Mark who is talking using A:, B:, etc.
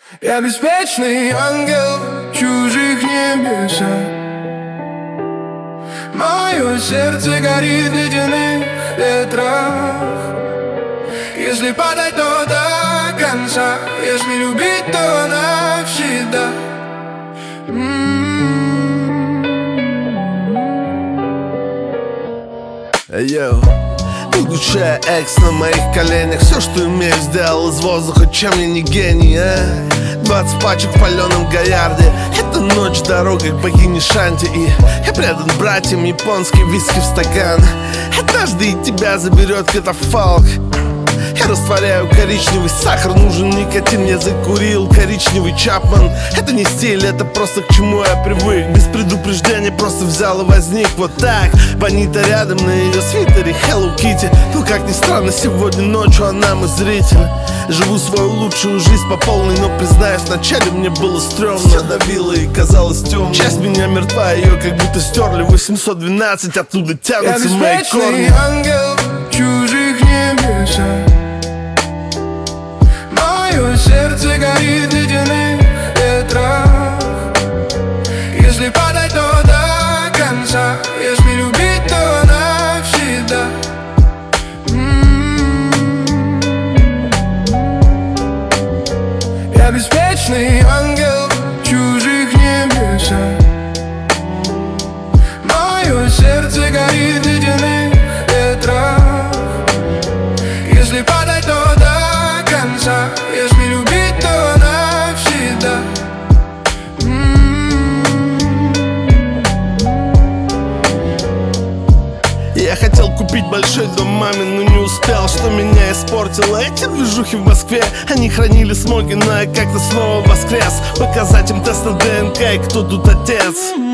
A: Я беспечный ангел в чужих небесах. Мое сердце горит в ледяных ветрах. Если падать, то до конца. Если любить, то навсегда.
B: Йоу, выключая экс на моих коленях. Все, что имею, сделал из воздуха, чем я не гений, 20 пачек в паленом Гоярде. Это ночь, дорога к богине Шанти. И я предан братьям, японский виски в стакан. Однажды и тебя заберет катафалк. Я растворяю коричневый сахар, нужен никотин, я закурил коричневый Чапман. Это не стиль, это просто к чему я привык. Без предупреждения просто взял и возник вот так. Бонита рядом, на ее свитере Hello Kitty. Но как ни странно, сегодня ночью она мой зритель. Живу свою лучшую жизнь по полной, но признаюсь, вначале мне было стрёмно. Все давило и казалось темным. Часть меня мертва, ее как будто стерли. 812, оттуда тянутся мои корни.
A: Я беспечный ангел в чужих небесах. Мое сердце горит в ледяных ветрах. Если падать, то до конца. Если любить, то навсегда. Я беспечный ангел в чужих небесах. Мое сердце горит в ледяных ветрах. Если падать, то до конца. Если любить, то навсегда.
B: Я хотел купить большой дом маме, но не успел, что меня испортило. Эти движухи в Москве, они хранили смоги, но я как-то снова воскрес. Показать им тест на ДНК и кто тут отец.